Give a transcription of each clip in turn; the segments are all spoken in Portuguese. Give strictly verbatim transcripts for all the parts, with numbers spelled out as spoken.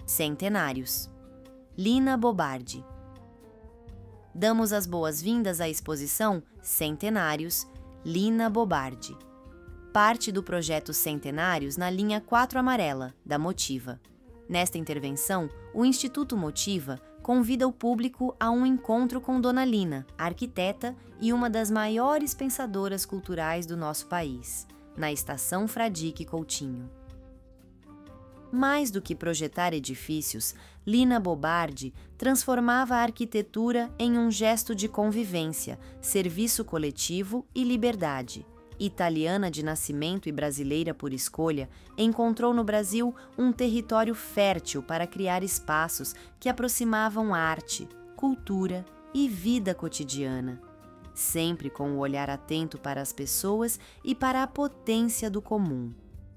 Centenários. Lina Bobardi. Damos as boas-vindas à exposição Centenários, Lina Bobardi. Parte do projeto Centenários na linha quatro amarela, da Motiva. Nesta intervenção, o Instituto Motiva convida o público a um encontro com Dona Lina, arquiteta e uma das maiores pensadoras culturais do nosso país, na Estação Fradique Coutinho. Mais do que projetar edifícios, Lina Bobardi transformava a arquitetura em um gesto de convivência, serviço coletivo e liberdade. Italiana de nascimento e brasileira por escolha, encontrou no Brasil um território fértil para criar espaços que aproximavam arte, cultura e vida cotidiana, sempre com o olhar atento para as pessoas e para a potência do comum.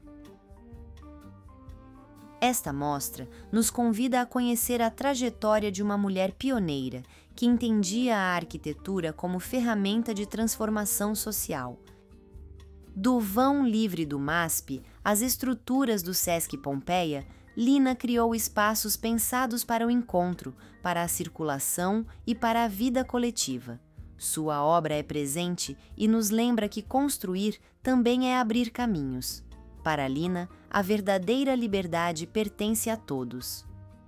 Esta mostra nos convida a conhecer a trajetória de uma mulher pioneira que entendia a arquitetura como ferramenta de transformação social. Do vão livre do M A S P às estruturas do Sesc Pompeia, Lina criou espaços pensados para o encontro, para a circulação e para a vida coletiva. Sua obra é presente e nos lembra que construir também é abrir caminhos. Para Lina, a verdadeira liberdade pertence a todos.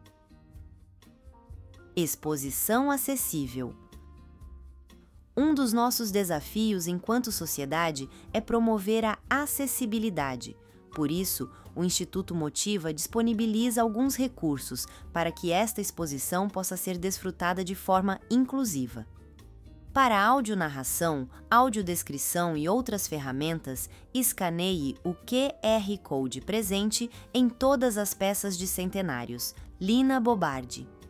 Exposição acessível. Um dos nossos desafios enquanto sociedade é promover a acessibilidade. Por isso, o Instituto Motiva disponibiliza alguns recursos para que esta exposição possa ser desfrutada de forma inclusiva. Para audionarração, audiodescrição e outras ferramentas, escaneie o Q R Code presente em todas as peças de Centenários. Lina Bobardi.